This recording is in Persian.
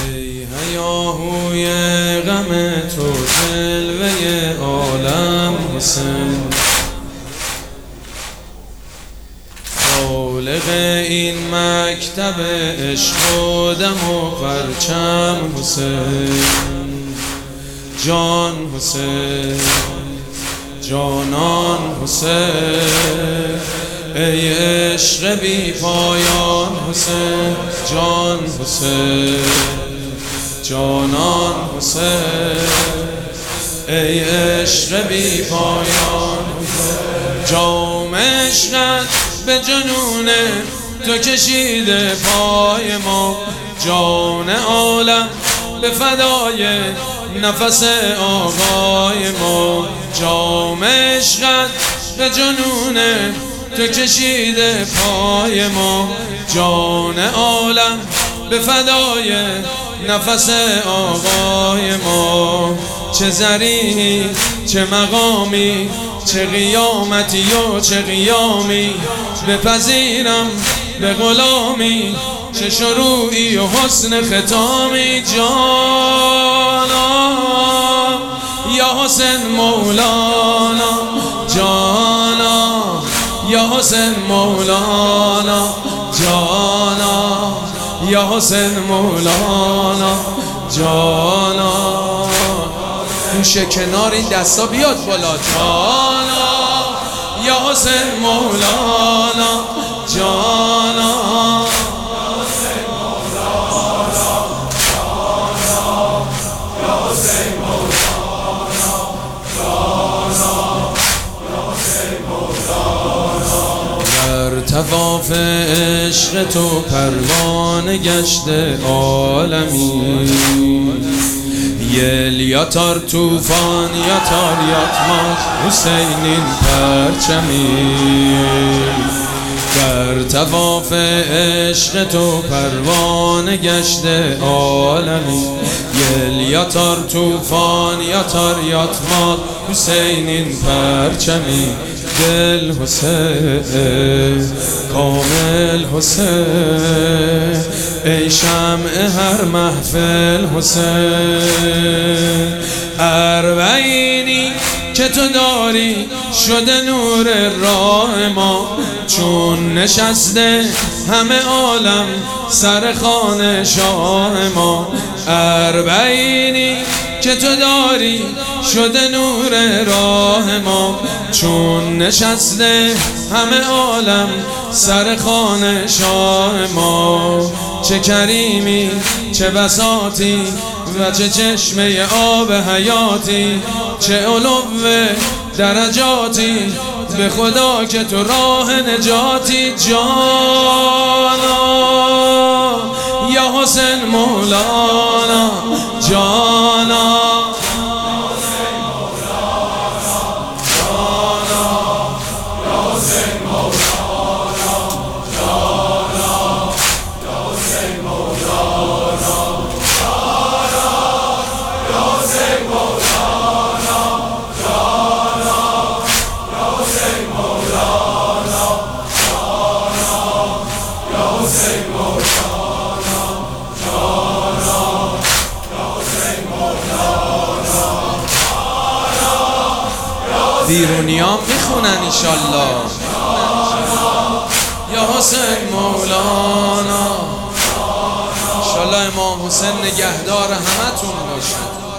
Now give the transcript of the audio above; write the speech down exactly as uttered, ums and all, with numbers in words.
ای هیاهوی غم تو جلوه عالم حسین، خالق این مکتب عشق و دم و پرچم حسین. جان حسین، جانان حسین، ای عشق بی پایان حسین. جان حسین، جانان حسین، ای عشق بی پایان حسین. جام عشقت به جنون تو کشیده پای ما، جان عالم به فدای نفس آقای ما. جام عشقت به جنون تو کشیده پای ما، جان عالم به فدای نفس آقای ما. چه زریحی چه مقامی، چه قیامتی و چه قیامی، بپذیرم به غلامی، چه شروعی و حسن ختامی. جانا یا حسین مولانا، جانا یا حسین مولانا، جانا یا حسین مولانا، جانا. گوشه کنار این دستا بیاد بالا. جانا یا حسین مولانا، جانا طواف عشق تو پروانه گشته عالمی، یل یا تار توفان یا تار یاتماش حسینین پرچمی. در طواف عشق تو پروانه گشته عالمی، یل یا تار توفان یا تار یاتماش حسینین پرچمی. دل حسین، کامل حسین، ای شمع هر محفل حسین. اربعینی که تو داری شده نور راه ما، چون نشسته همه عالم سر خانه شاه ما. اربعینی که تو داری شده نور راه ما، چون نشسته همه عالم سر خانه شاه ما. چه کریمی چه بساطی و چه چشمه آب حیاتی، چه علو درجاتی به خدا که تو راه نجاتی. جانا یا حسین مولانا، جانا بیرونیام میخونن ایشالله. یا حسین مولانا، ایشالله امام حسین نگهدار همتون باشه.